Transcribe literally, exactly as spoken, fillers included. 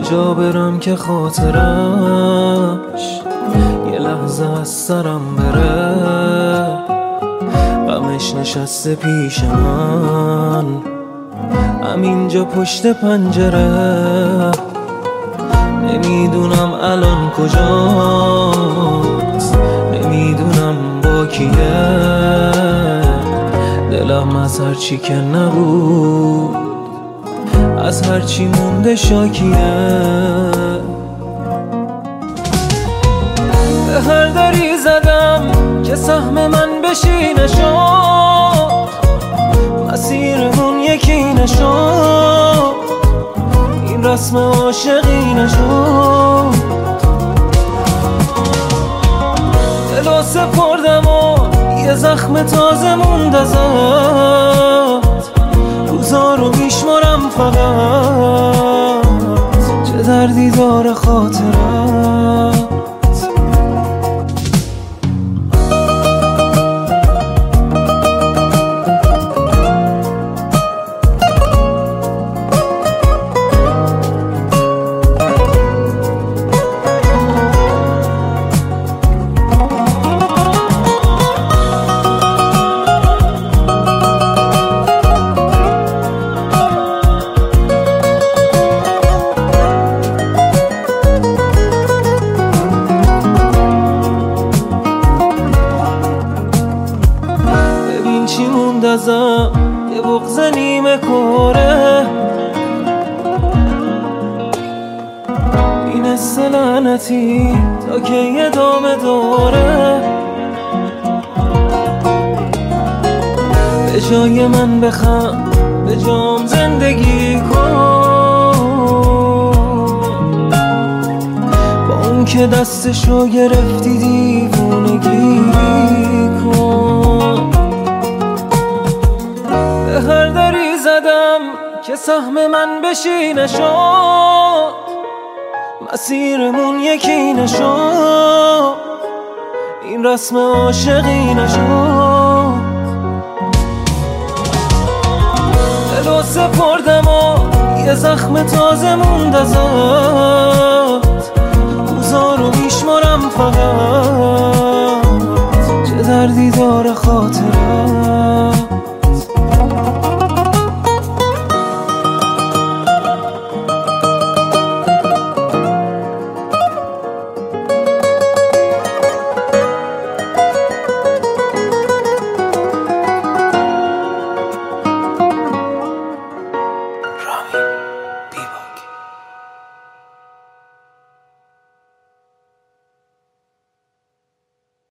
جا برم که خاطرش یه لحظه از سرم بره. غمش نشسته پیش من همینجا پشت پنجره. نمیدونم الان کجاست، نمیدونم با کیه. دلم از هرچی که نبود، از هرچی مونده شاکیه. به هر دری زدم که سهم من بشی نشد، مسیرمون یکی نشد، این رسم عاشقی نشد. دلو سپردم و یه زخم تازه موند ازت، روزا رو میشمارم فقط، چه دردی داره خاطرت. چی موند ازم، یه بغض نیمه کاره، این حس لعنتی تا که یه دامه داره. به جای من بخند، به جام زندگی کن، با اون که دستشو گرفتی دیوونگی کن. به هر دری زدم که سهم من بشی نشد، مسیرمون یکی نشد، این رسم عاشقی نشد. دلو سپردم و یه زخم تازه موند ازت، روزا رو میشمارم فقط، چه دردی داره خاطر